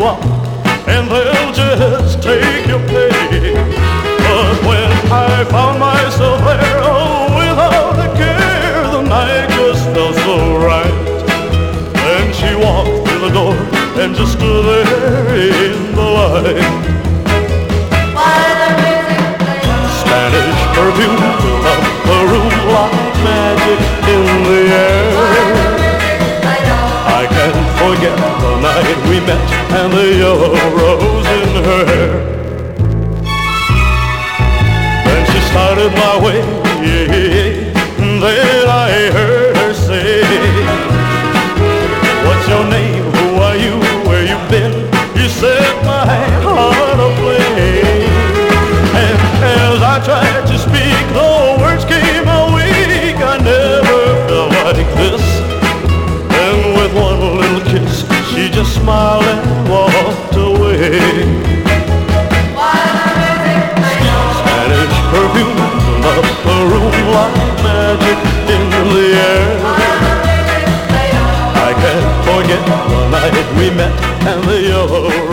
lot, and they'll just take your pay. But when I found myself there, oh, without a care, the night just felt so right. Then she walked through the door and just stood there in the light. Spanish perfume filled up the room like magic in the air. I can't forget the night we met and the yellow rose in her hair. Then she started my way, then I heard her say, "What's your name? Who are you? Where you been?" You set my heart aflame. And as I tried to speak, the words came out weak. I never felt like this. And with one little kiss, she just smiled and walked away. Spanish perfume filled up the room like magic in the air. I can't forget the night we met and the yellow